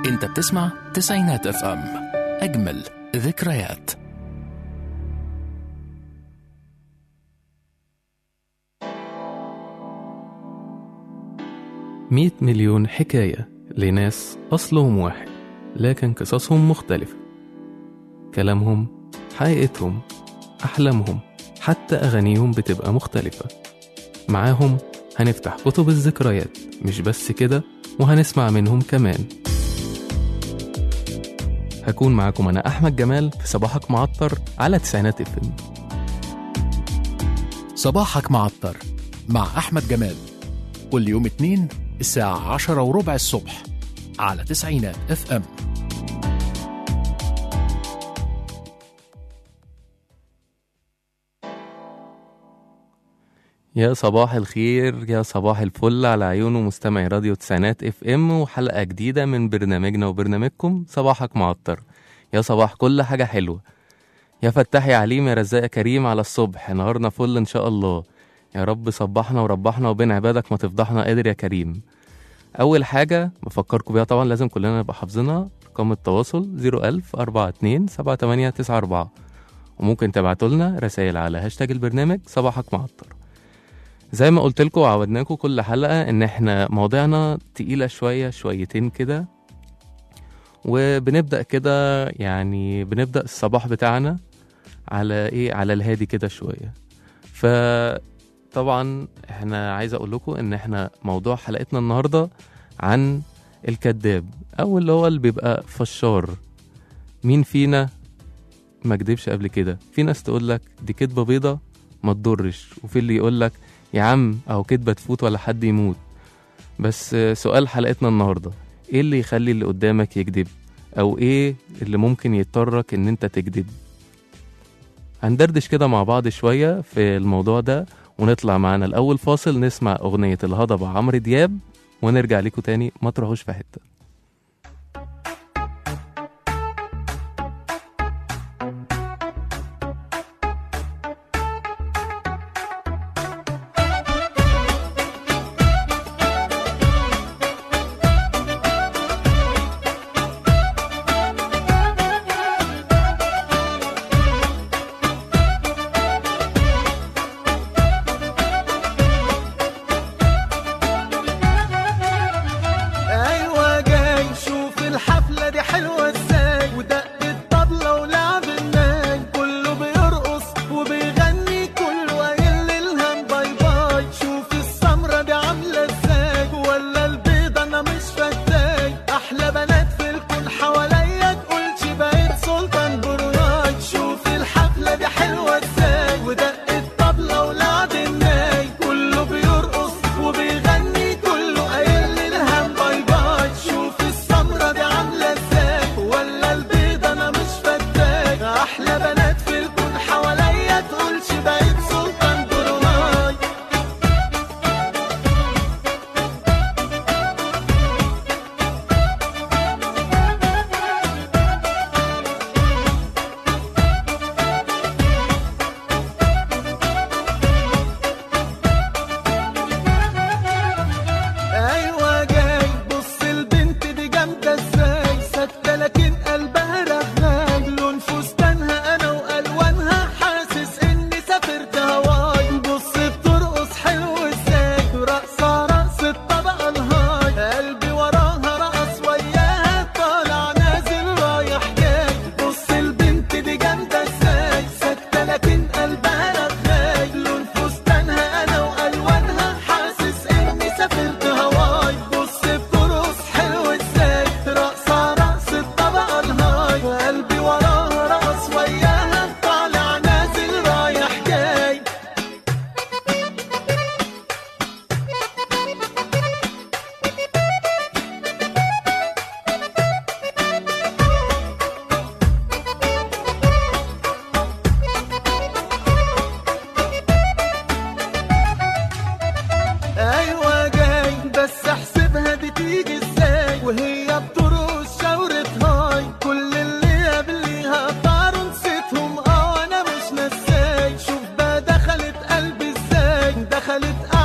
انت بتسمع تسعينات اف ام، اجمل ذكريات. مئة مليون حكاية لناس أصلهم واحد لكن قصصهم مختلفة، كلامهم، حقيقتهم، أحلامهم، حتى أغانيهم بتبقى مختلفة. معاهم هنفتح كتب الذكريات، مش بس كده، وهنسمع منهم كمان. هكون معاكم أنا أحمد جمال في صباحك معطر على تسعينات اف ام. صباحك معطر مع أحمد جمال، كل يوم اثنين الساعة 10:15 الصبح على تسعينات اف ام. يا صباح الخير، يا صباح الفل على عيون ومستمعي راديو تسعينات اف ام، وحلقة جديدة من برنامجنا وبرنامجكم صباحك معطر. يا صباح كل حاجة حلوة، يا فتاح يا عليم يا رزاق يا كريم على الصبح، نهارنا فل ان شاء الله. يا رب صبحنا وربحنا وبين عبادك ما تفضحنا قادر يا كريم. اول حاجة بفكركم بيها طبعا لازم كلنا نبقى حافظينها، رقم التواصل 010427894، وممكن تبعتوا لنا رسائل على هاشتاج البرنامج صباحك معطر. زي ما قلت لكم وعودناكم كل حلقة ان احنا مواضيعنا تقيلة شويتين كده، وبنبدأ كده يعني بنبدأ الصباح بتاعنا على ايه، على الهادي كده شوية. فطبعا احنا عايز اقول لكم ان احنا موضوع حلقتنا النهاردة عن الكذاب، او اللي هو اللي بيبقى فشار. مين فينا ما كدبش قبل كده؟ في ناس تقول لك دي كدبة بيضة ما تضرش، وفي اللي يقول لك يا عم اهو كدبة تفوت ولا حد يموت. بس سؤال حلقتنا النهاردة، ايه اللي يخلي اللي قدامك يكذب؟ او ايه اللي ممكن يضطرك ان انت تكذب؟ هندردش كده مع بعض شوية في الموضوع ده، ونطلع معانا الاول فاصل نسمع اغنية الهضبة عمرو دياب، ونرجع لكم تاني ما تروحوش في حتة.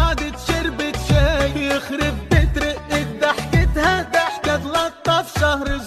شهر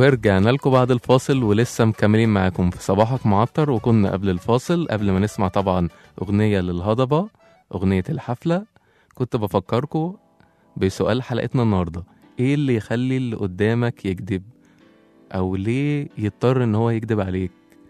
ورجعنا لكم بعد الفاصل ولسه مكملين معاكم في صباحك معطر. وكنا قبل الفاصل قبل ما نسمع طبعا أغنية للهضبة، أغنية الحفلة، كنت بفكركم بسؤال حلقتنا النهاردة: ايه اللي يخلي اللي قدامك يكذب؟ او ليه يضطر ان هو يكذب عليك؟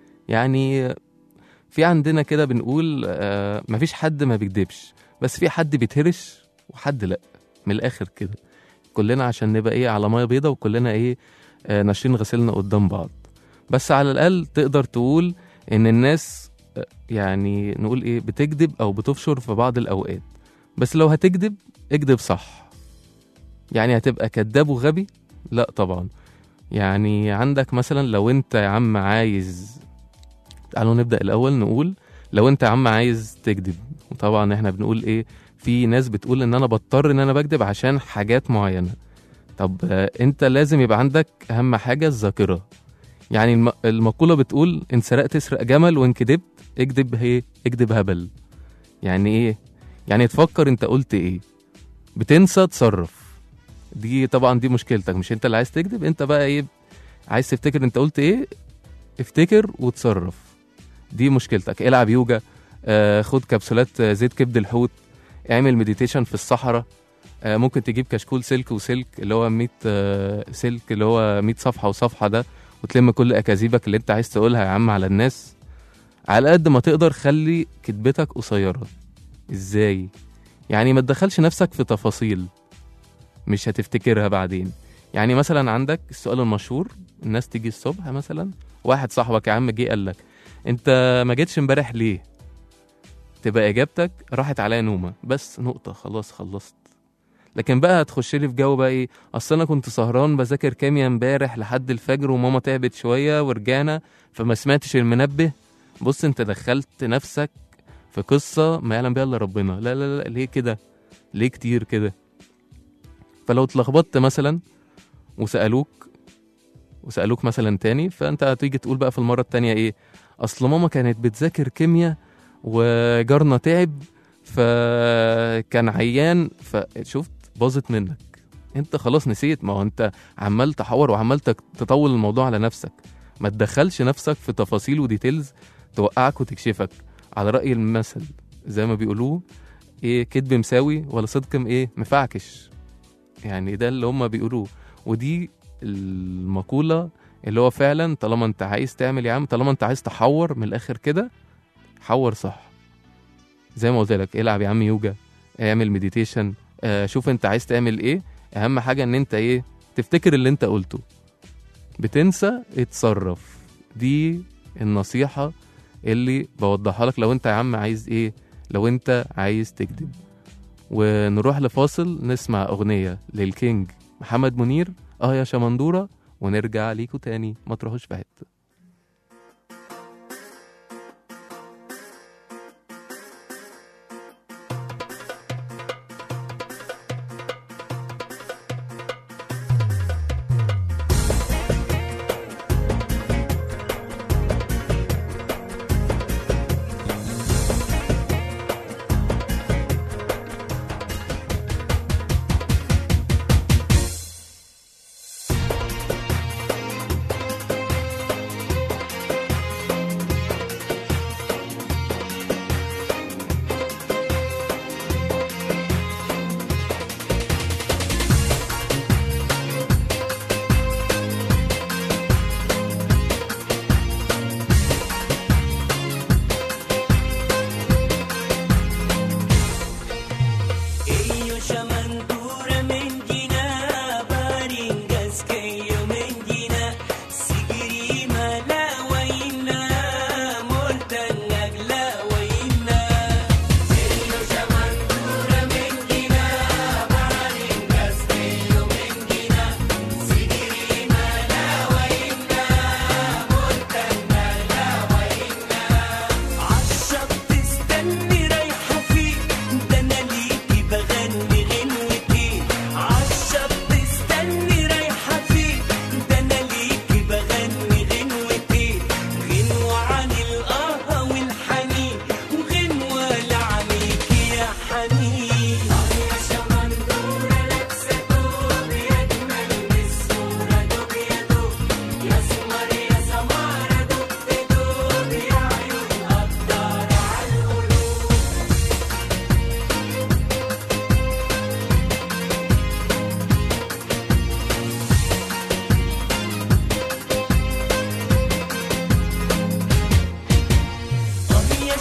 يعني في عندنا كده بنقول مفيش حد ما بيكذبش، بس في حد بيتهرش وحد لا. من الاخر كده كلنا عشان نبقى ايه على ميه بيضة، وكلنا ايه ناشرين غسيلنا قدام بعض. بس على الاقل تقدر تقول ان الناس يعني نقول ايه بتكذب او بتفشر في بعض الاوقات. بس لو هتكذب اكذب صح. يعني هتبقى كذاب وغبي؟ لا طبعا. يعني عندك مثلا لو انت يا عم عايز، تعالوا نبدأ الأول نقول لو انت يا عم عايز تكذب، وطبعا احنا بنقول ايه، في ناس بتقول ان انا بضطر ان انا بكذب عشان حاجات معينة. طب انت لازم يبقى عندك اهم حاجة الذاكرة. يعني المقولة بتقول ان سرقت اسرق جمل، وان كذبت اكذب اكذب هبل. يعني ايه؟ يعني تفكر انت قلت ايه، بتنسى تصرف. دي طبعا دي مشكلتك، مش انت اللي عايز تكذب، انت بقى ايه عايز تفتكر انت قلت ايه، افتكر وتصرف. دي مشكلتك. العب يوجا، خد كبسولات زيت كبد الحوت، اعمل مديتيشن في الصحراء. ممكن تجيب كشكول سلك وسلك اللي هو 100 سلك اللي هو 100 صفحة وصفحة ده، وتلم كل أكاذيبك اللي انت عايز تقولها يا عم على الناس. على قد ما تقدر خلي كدبتك قصيرة. ازاي؟ يعني ما تدخلش نفسك في تفاصيل مش هتفتكرها بعدين. يعني مثلا عندك السؤال المشهور، الناس تيجي الصبح مثلا، واحد صاحبك يا عم جه قال لك انت ما جيتش امبارح ليه؟ تبقى اجابتك راحت عليا نومه، بس نقطه، خلاص خلصت. لكن بقى هتخش لي في جو بقى ايه، اصل انا كنت سهران بذاكر كيمياء امبارح لحد الفجر، وماما تعبت شويه ورجعنا فما سمعتش المنبه. بص انت دخلت نفسك في قصه ما يعلم بها الا ربنا. لا لا لا، ليه كده؟ ليه كتير كده؟ فلو اتلخبطت مثلا وسألوك مثلا تاني، فانت هتيجي تقول بقى في المرة التانية ايه، اصل ماما كانت بتذاكر كيمياء وجارنا تعب فكان عيان، فشفت باظت منك. انت خلاص نسيت. ما هو انت عمال تحور وعمال تطول الموضوع على نفسك. ما تدخلش نفسك في تفاصيل وديتيلز توقعك وتكشفك. على رأي المثل زي ما بيقولوه ايه، كدب مساوي ولا صدق ايه مفعكش. يعني ده اللي هم بيقولوه. ودي المقولة اللي هو فعلا طالما انت عايز تعمل يا عم، طالما انت عايز تحور من الاخر كده، حور صح. زي ما قلت لك العب يا عم يوجا، اعمل مديتيشن، شوف انت عايز تعمل ايه. اهم حاجة ان انت ايه، تفتكر اللي انت قلته. بتنسى اتصرف. دي النصيحة اللي بوضحها لك لو انت يا عم عايز ايه، لو انت عايز تكذب. ونروح لفاصل نسمع أغنية للكينج محمد منير، يا شمندورة، ونرجع ليكوا تاني، ما تروحوش في حتة.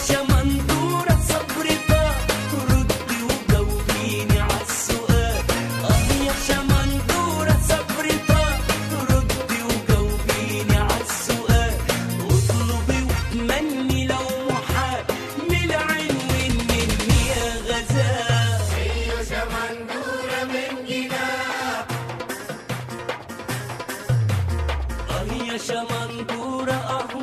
شمندورة صبري طار ردي وجاوبيني عالسؤال. يا شمندورة صبري طار ردي وجاوبيني عالسؤال. اطلبي وتمني لو محال من العين مني يا غزال. هي شمندورة من جناح هي شمندورة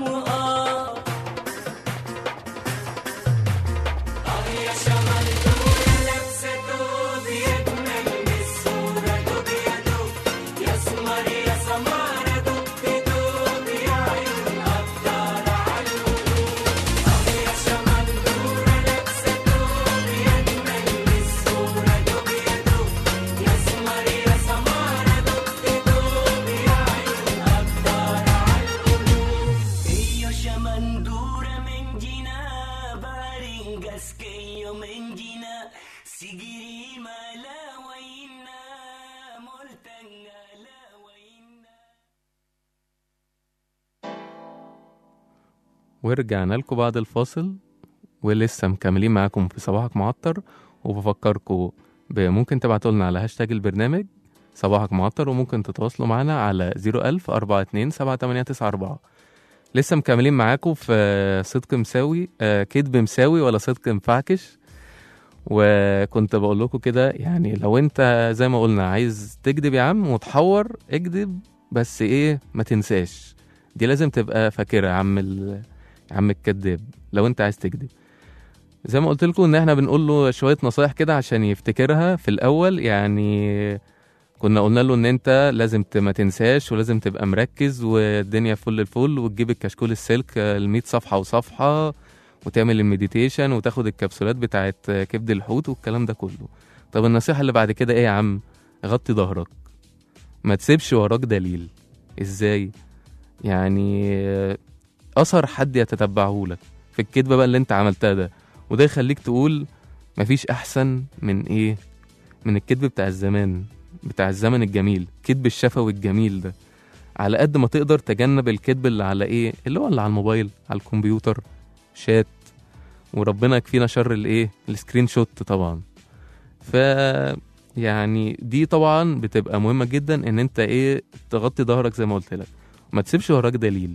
يا شمندورة لابسة دوب يجمل من الصورة. دوب يا دوب يا سمر يا سمارة دوب دوب يا عيون قطارة عالقلوب. يا شمندورة لابسة دوب يجمل من الصورة. دوب يا دوب يا سمر يا سمارة دوب دوب يا عيون قطارة عالقلوب. هي شمندورة من جنا بارنجاسكية من جنا سجريمة لا وينا ملتنة لا وينا. ورجعنا لكم بعد الفاصل ولسه مكملين معاكم في صباحك معطر. وبفكركم ممكن تبعتوا لنا على هاشتاج البرنامج صباحك معطر، وممكن تتواصلوا معنا على 010427894. لسه مكملين معاكم في صدق مساوي كدب مساوي ولا صدق مفعكش. وكنت بقول لكم كده يعني لو انت زي ما قلنا عايز تكذب يا عم وتحور اكذب، بس ايه ما تنساش دي لازم تبقى فاكرها يا عم الكذاب. لو انت عايز تكذب زي ما قلت لكم ان احنا بنقول له شويه نصايح كده عشان يفتكرها في الاول. يعني كنا قلنا له ان انت لازم ما تنساش ولازم تبقى مركز والدنيا فل الفل، وتجيب الكشكول السلك ال100 صفحه وصفحه، وتعمل المديتيشن وتاخد الكبسولات بتاعت كبد الحوت والكلام ده كله. طب النصيحه اللي بعد كده ايه يا عم؟ غطي ظهرك، ما تسيبش وراك دليل. ازاي يعني؟ اثر حد يتتبعه لك في الكدبه بقى اللي انت عملتها ده، وده يخليك تقول مفيش احسن من ايه، من الكدب بتاع الزمان، بتاع الزمن الجميل، كدب الشفوي الجميل ده. على قد ما تقدر تجنب الكدب اللي على ايه، اللي هو اللي على الموبايل، على الكمبيوتر، شات، وربنا يكفينا شر الايه، السكرين شوت طبعا. ف يعني دي طبعا بتبقى مهمة جدا ان انت ايه تغطي ظهرك زي ما قلت لك، ما تسيبش وراك دليل.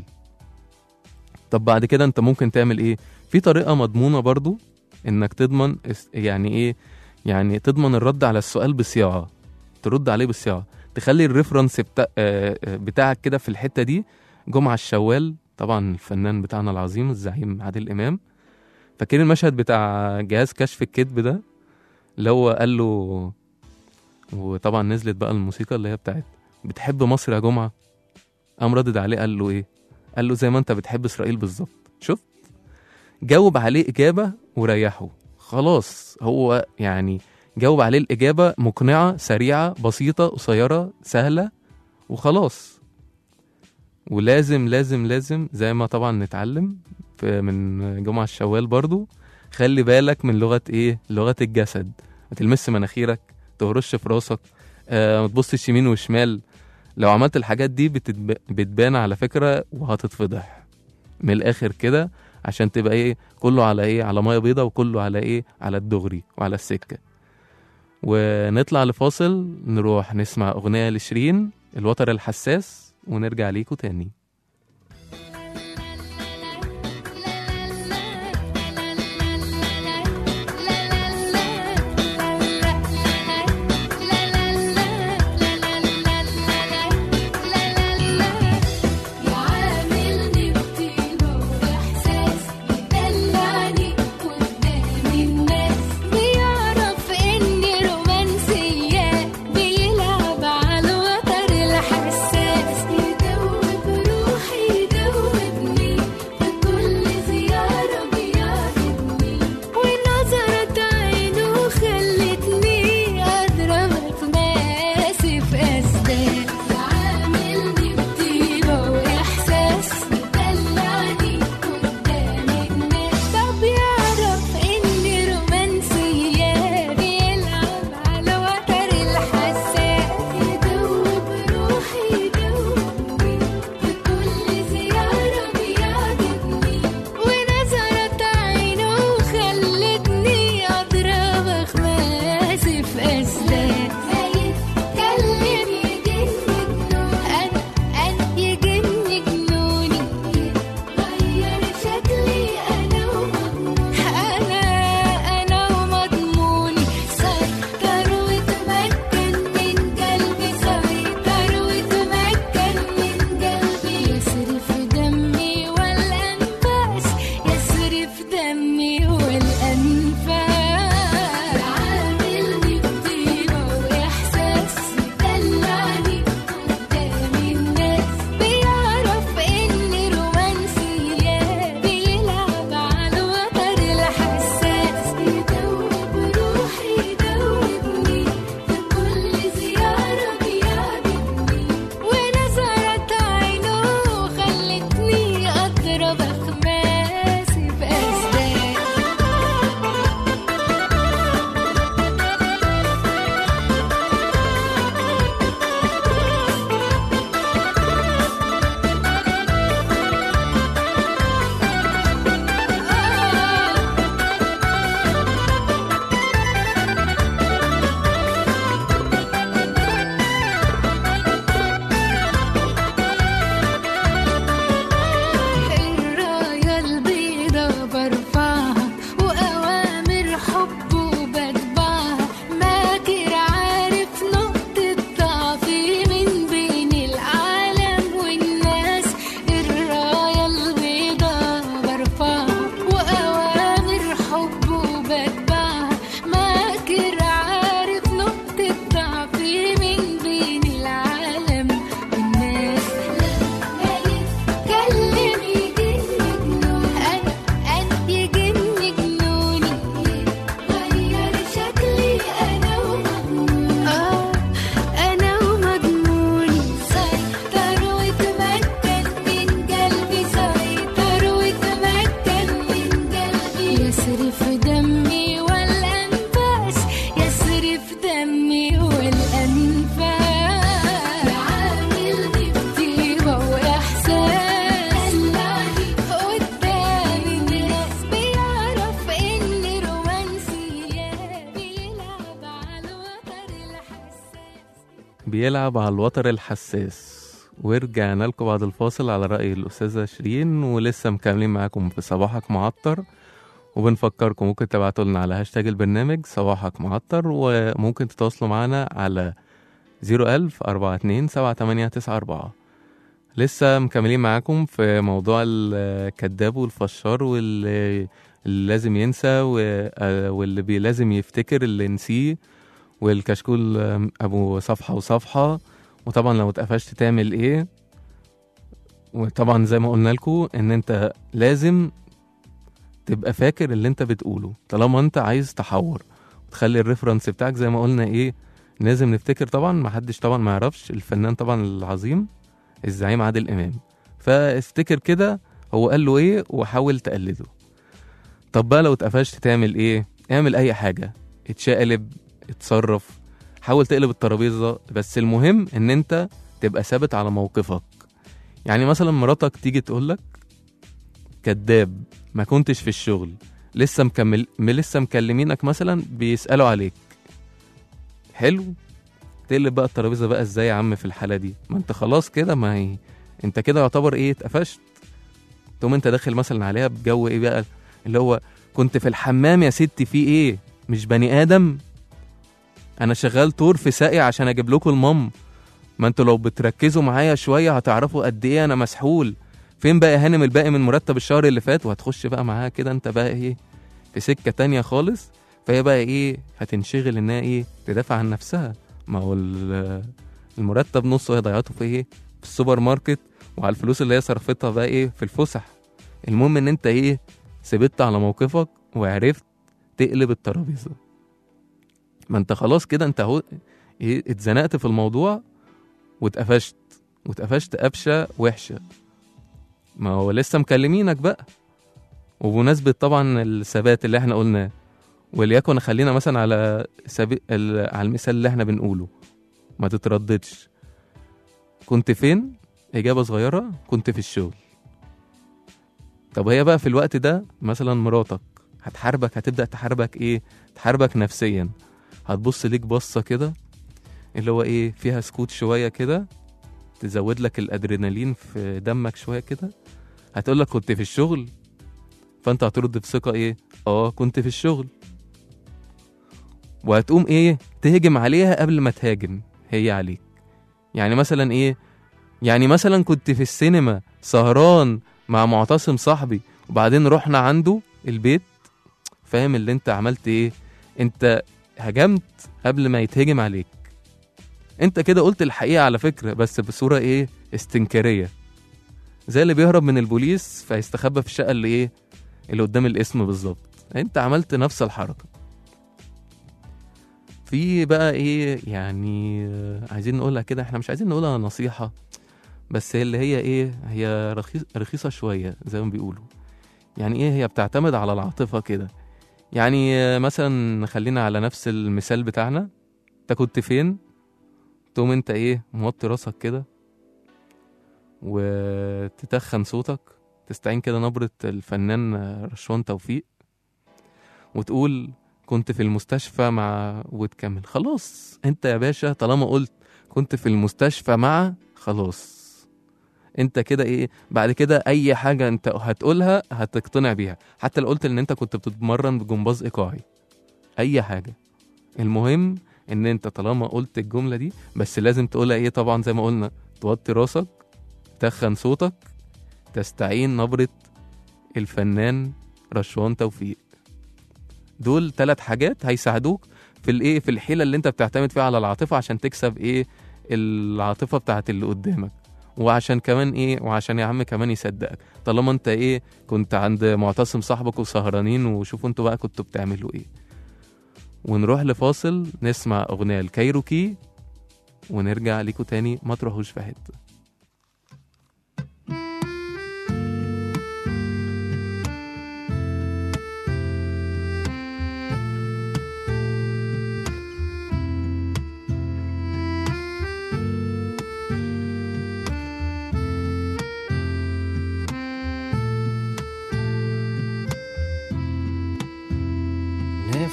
طب بعد كده انت ممكن تعمل ايه؟ في طريقة مضمونة برضو انك تضمن يعني ايه، يعني تضمن الرد على السؤال بصياعة، ترد عليه بالصياعة، تخلي الريفرنس بتاعك كده في الحتة دي. جمعة الشوال طبعا الفنان بتاعنا العظيم الزعيم عادل إمام، فاكرين المشهد بتاع جهاز كشف الكذب ده اللي هو قال له، وطبعا نزلت بقى الموسيقى اللي هي بتاعت بتحب مصر يا جمعة، قام ردد عليه قال له ايه، قال له زي ما انت بتحب إسرائيل بالظبط. شفت؟ جاوب عليه إجابة وريحه خلاص. هو يعني جاوب عليه الإجابة مقنعة سريعة بسيطة قصيرة سهلة وخلاص. ولازم لازم لازم زي ما طبعا نتعلم من جمعة الشوال برضو، خلي بالك من لغة ايه، لغة الجسد. ما تلمس مناخيرك، تهرش في راسك، ما تبصش يمين وشمال. لو عملت الحاجات دي بتبان على فكرة وهتتفضح من الآخر كده، عشان تبقى ايه كله على ايه، على مية بيضة، وكله على ايه، على الدغري وعلى السكة. ونطلع لفاصل نروح نسمع أغنية لشيرين الوتر الحساس، ونرجع ليكوا تاني. بيلعب على الوتر الحساس، يدوب روحي يسري في دمي والأنفاس، يسري في دمي والأنفاس، عاملني بطيبة وإحساس، قدام الناس بيعرف إني رومانسية، بيلعب على الوتر الحساس. بيلعب على الوتر الحساس. ورجعنا لكم بعد الفاصل على رأي الأستاذة شيرين، ولسه مكملين معاكم في صباحك معطر. وبنفكركم ممكن تبعتوا لنا على هاشتاج البرنامج صباحك معطر، وممكن تتواصلوا معنا على 010427894. لسه مكملين معاكم في موضوع الكذاب والفشار واللي لازم ينسى واللي لازم يفتكر اللي نسيه، والكشكول أبو صفحة وصفحة. وطبعا لو اتقفشت تعمل ايه؟ وطبعا زي ما قلنا لكم ان انت لازم تبقى فاكر اللي انت بتقوله طالما انت عايز تحور، وتخلي الريفرنس بتاعك زي ما قلنا ايه. لازم نفتكر طبعا، ما حدش طبعا ما يعرفش الفنان طبعا العظيم الزعيم عادل امام، فافتكر كده هو قال له ايه وحاول تقلده. طب بقى لو اتقفشت تعمل ايه؟ اعمل اي حاجة، اتشقلب، اتصرف، حاول تقلب الترابيزة، بس المهم ان انت تبقى ثابت على موقفك. يعني مثلا مراتك تيجي تقولك كداب ما كنتش في الشغل، لسه مكلمينك مثلا بيسألوا عليك، حلو. تقلب بقى الترابيزة بقى ازاي يا عم في الحالة دي؟ ما انت خلاص كده، ما هي انت كده يعتبر ايه، اتقفشت. تقوم انت داخل مثلا عليها بجو ايه بقى، اللي هو كنت في الحمام يا ستي، في ايه؟ مش بني ادم؟ انا شغال طور في ساقي عشان اجيب لكم المام. ما انتوا لو بتركزوا معايا شويه هتعرفوا قد ايه انا مسحول. فين بقى يا هانم الباقي من مرتب الشهر اللي فات؟ وهتخش بقى معاها كده انت بقى ايه في سكه تانية خالص. فهي بقى ايه هتنشغل انها ايه تدافع عن نفسها. ما هو المرتب نصه هي ضيعته في ايه؟ في السوبر ماركت، وعلى الفلوس اللي هي صرفتها بقى ايه في الفسح. المهم ان انت ايه ثبت على موقفك وعرفت تقلب الترابيزه. ما انت خلاص كده انت اهو ايه اتزنقت في الموضوع واتقفشت قفشه وحشه. ما هو لسه مكلمينك بقى. وبمناسبه طبعا الثبات اللي احنا قلناه، وليكن خلينا مثلا على على المثال اللي احنا بنقوله، ما تترددش. كنت فين؟ اجابه صغيره، كنت في الشغل. طب هي بقى في الوقت ده مثلا مراتك هتحاربك، هتبدا تحاربك ايه؟ تحاربك نفسيا. هتبص ليك بصه كده اللي هو ايه فيها سكوت شويه كده، تزود لك الادرينالين في دمك شويه كده. هتقول لك كنت في الشغل، فانت هترد بثقه ايه؟ كنت في الشغل. وهتقوم ايه تهجم عليها قبل ما تهاجم هي عليك. يعني مثلا ايه؟ يعني مثلا كنت في السينما سهران مع معتصم صاحبي، وبعدين رحنا عنده البيت. فاهم اللي انت عملت ايه؟ انت هجمت قبل ما يتهجم عليك. انت كده قلت الحقيقة على فكرة، بس بصورة ايه استنكارية، زي اللي بيهرب من البوليس فيستخبى في الشقة اللي ايه اللي قدام الاسم بالظبط. انت عملت نفس الحركة. في بقى ايه يعني عايزين نقولها كده، احنا مش عايزين نقولها نصيحة، بس اللي هي ايه هي رخيصة شوية زي ما بيقولوا. يعني ايه هي بتعتمد على العاطفة كده. يعني مثلا خلينا على نفس المثال بتاعنا. انت كنت فين؟ تقوم انت ايه موطي راسك كده وتتخن صوتك، تستعين كده نبرة الفنان رشوان توفيق، وتقول كنت في المستشفى مع، وتكمل. خلاص انت يا باشا طالما قلت كنت في المستشفى مع، خلاص انت كده ايه بعد كده اي حاجة انت هتقولها هتقتنع بيها. حتى لو قلت ان انت كنت بتتمرن بجمباز ايقاعي، اي حاجة، المهم ان انت طالما قلت الجملة دي بس لازم تقولها ايه طبعا زي ما قلنا، توطي راسك، تخن صوتك، تستعين نبرة الفنان رشوان توفيق. دول 3 حاجات هيساعدوك في الايه في الحيلة اللي انت بتعتمد فيها على العاطفة عشان تكسب ايه العاطفة بتاعت اللي قدامك. وعشان كمان ايه وعشان يا عم كمان يصدقك طالما انت ايه كنت عند معتصم صاحبك وسهرانين وشوفوا انتوا بقى كنتوا بتعملوا ايه. ونروح لفاصل نسمع اغنية الكايروكي ونرجع ليكوا تاني، ما تروحوش في حتة.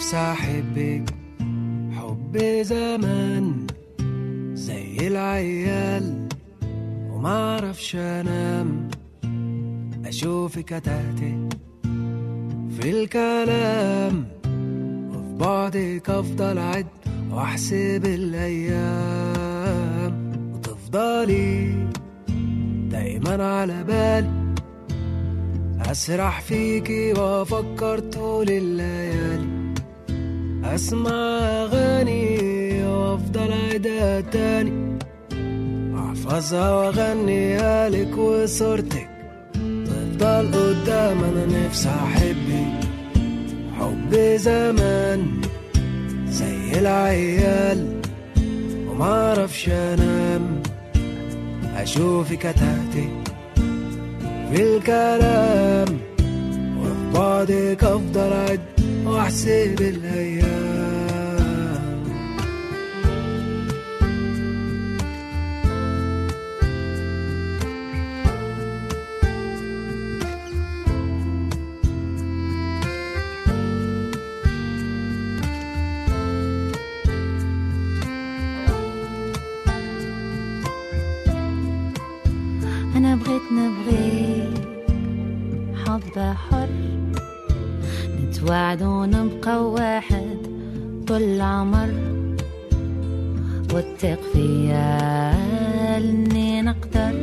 نفسي أحبك حب زمان زي العيال ومعرفش أنام أشوفك أتهته في الكلام وفي بعدك أفضل أعد وأحسب الأيام وتفضلي دايما على بالي أسرح فيكي وأفكر طول الليالي أسمع أغاني وأفضل أعيدها تاني أحفظها وأغنيها لك وصورتك تفضل قدام. أنا نفسي أحبك حب زمان زي العيال ومعرفش أنام أشوفك أتهتك في الكلام وفي بعدك أفضل أعد وأحسب الأيام. أنا بغيت نبغيك حب حر نتوعد ونبقى واحد طول العمر واتق فيا إني نقدر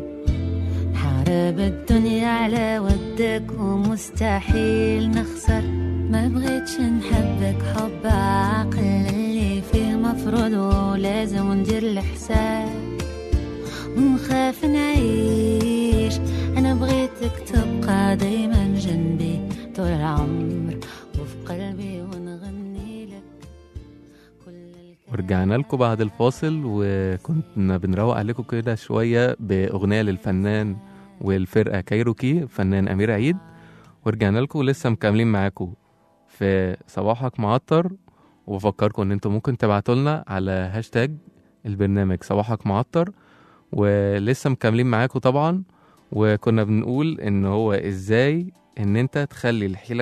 نحارب الدنيا على ودك ومستحيل نخسر. ما بغيتش نحبك حب عقل اللي فيه مفروض ولازم ندير الحساب ونخاف نعيش. أنا بغيتك تبقى دايما جنبي طول العمر وفي قلبي ونغني لك كل الكلام. ورجعنا لكم بعد الفاصل وكنا بنروق عليكم كده شوية بأغنية للفنان والفرقة كايروكي فنان أمير عيد. ورجعنا لكم ولسه مكملين معاكم في صباحك معطر. وبفكركم ان انتم ممكن تبعتوا لنا على هاشتاج البرنامج صباحك معطر. ولسه مكملين معاكم طبعا. وكنا بنقول ان هو ازاي ان انت تخلي الحيلة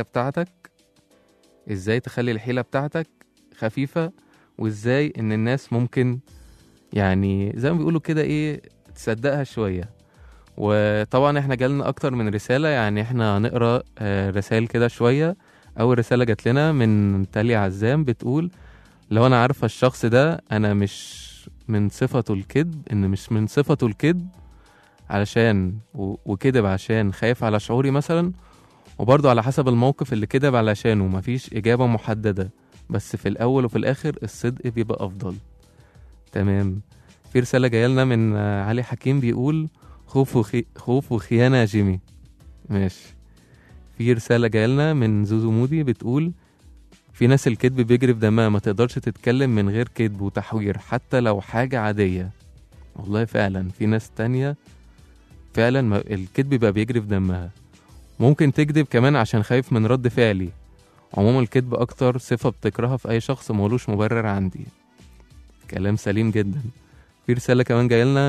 بتاعتك خفيفة وازاي ان الناس ممكن يعني زي ما بيقولوا كده ايه تصدقها شوية. وطبعا احنا جالنا اكتر من رسالة يعني احنا هنقرأ رسائل كده شوية. اول رسالة جات لنا من تاليا عزام بتقول لو انا عارفة الشخص ده انا مش من صفته الكذب علشان وكذب عشان خايف على شعوري مثلا. وبرضه على حسب الموقف اللي كذب علشانه مفيش إجابة محددة بس في الأول وفي الآخر الصدق بيبقى أفضل. تمام. في رسالة جايلنا من علي حكيم بيقول خوف وخيانة يا جيمي. ماشي. في رسالة جايلنا من زوزو مودي بتقول في ناس الكذب بيجري في دمها ما تقدرش تتكلم من غير كذب وتحوير حتى لو حاجة عادية. والله فعلا في ناس تانية فعلا الكذب بقى بيجري في دمها. ممكن تكذب كمان عشان خايف من رد فعلي. عموما الكذب أكتر صفة بتكرهها في أي شخص مولوش مبرر عندي. كلام سليم جدا. في رسالة كمان جايلنا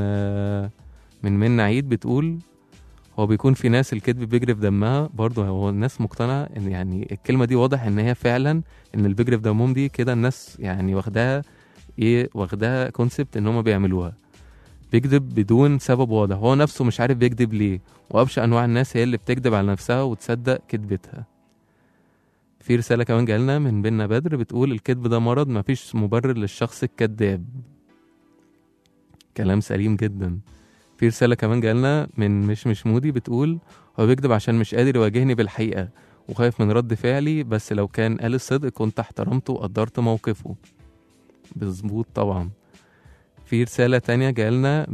من عيد بتقول هو بيكون في ناس الكذب بيجري في دمها. برضه هو الناس مقتنعة ان يعني الكلمة دي واضح ان هي فعلا ان اللي بيجري في دمهم دي كده الناس يعني واخداها كونسبت ان هم بيعملوها. بيكذب بدون سبب واضح هو نفسه مش عارف بيكذب ليه. وأبشع أنواع الناس هي اللي بتكذب على نفسها وتصدق كذبتها. في رسالة كمان جالنا من بينا بدر بتقول الكذب ده مرض مفيش مبرر للشخص الكذاب. كلام سليم جدا. في رسالة كمان جالنا من مش مودي بتقول هو بيكذب عشان مش قادر يواجهني بالحقيقة وخايف من رد فعلي بس لو كان قال الصدق كنت احترمته وقدرت موقفه. بظبوط طبعا. في رسالة تانية جالنا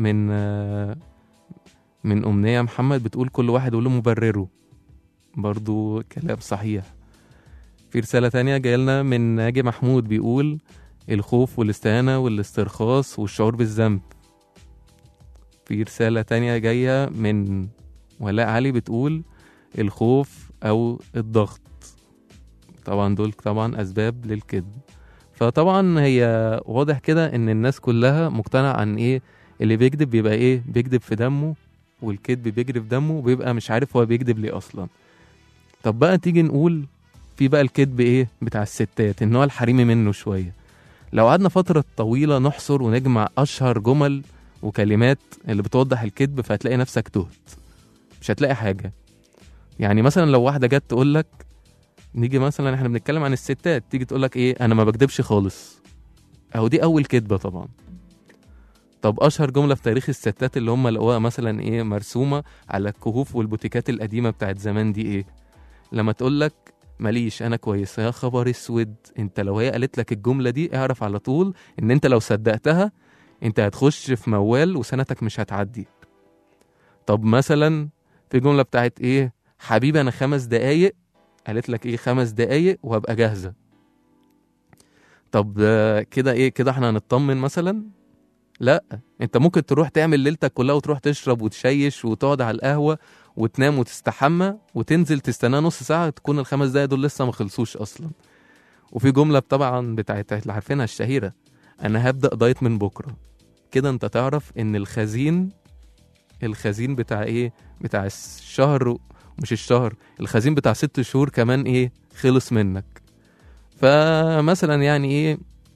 من أمنية محمد بتقول كل واحد وله مبرره. برضو كلام صحيح. في رسالة تانية جالنا من ناجي محمود بيقول الخوف والاستهانة والاسترخاص والشعور بالذنب. في رسالة تانية جاية من ولاء علي بتقول الخوف أو الضغط. طبعا دول طبعا أسباب للكذب. فطبعا هي واضح كده ان الناس كلها مقتنعة عن ايه اللي بيكذب بيبقى ايه بيكذب في دمه والكذب بيجري في دمه وبيبقى مش عارف هو بيكذب ليه اصلا. طب بقى تيجي نقول في بقى الكذب ايه بتاع الستات، النوع الحريمي منه شويه. لو قعدنا فتره طويله نحصر ونجمع اشهر جمل وكلمات اللي بتوضح الكذب، فهتلاقي نفسك تهت، مش هتلاقي حاجه. يعني مثلا لو واحده جت تقول لك، نيجي مثلا احنا بنتكلم عن الستات، تيجي تقول لك ايه، انا ما بكدبش خالص، اهو دي اول كذبه طبعا. طب اشهر جمله في تاريخ الستات اللي هم لقوها مثلا ايه مرسومه على الكهوف والبوتيكات القديمه بتاعت زمان دي ايه؟ لما تقول لك ماليش انا كويسه، يا خبر اسود، انت لو هي قالت لك الجمله دي اعرف على طول ان انت لو صدقتها انت هتخش في موال وسنتك مش هتعدي. طب مثلا في جمله بتاعت ايه، حبيبي انا 5 دقايق، قالت لك ايه 5 دقايق وهبقى جاهزه. طب كده ايه كده احنا هنطمن مثلا؟ لا، انت ممكن تروح تعمل ليلتك كلها وتروح تشرب وتشيش وتقعد على القهوه وتنام وتستحمى وتنزل تستنى نص ساعه تكون ال5 دقايق دول لسه ما خلصوش اصلا. وفي جمله طبعا بتاعت اللي عارفينها الشهيره، انا هبدا دايت من بكره. كده انت تعرف ان الخزين بتاع ايه، بتاع الشهر، مش الشهر، الخزين بتاع 6 شهور كمان ايه خلص منك. فمثلا يعني ايه،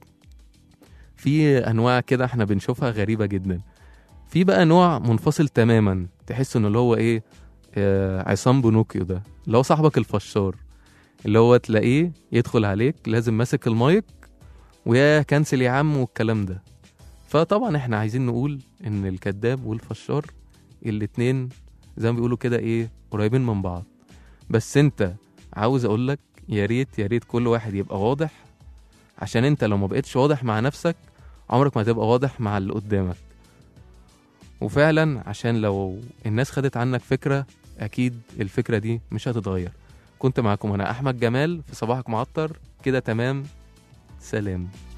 في انواع كده احنا بنشوفها غريبه جدا. في بقى نوع منفصل تماما، تحس انه اللي هو ايه، عصام بونوكيو ده، اللي هو صاحبك الفشار، اللي هو تلاقيه يدخل عليك لازم ماسك المايك ويا كنسل يا عم والكلام ده. فطبعا احنا عايزين نقول ان الكذاب والفشار الاتنين زي ما بيقولوا كده ايه قريبين من بعض. بس انت عاوز اقولك يا ريت كل واحد يبقى واضح، عشان انت لو ما بقتش واضح مع نفسك عمرك ما هتبقى واضح مع اللي قدامك. وفعلا عشان لو الناس خدت عنك فكرة، اكيد الفكرة دي مش هتتغير. كنت معكم انا احمد جمال في صباحك معطر كده تمام. سلام.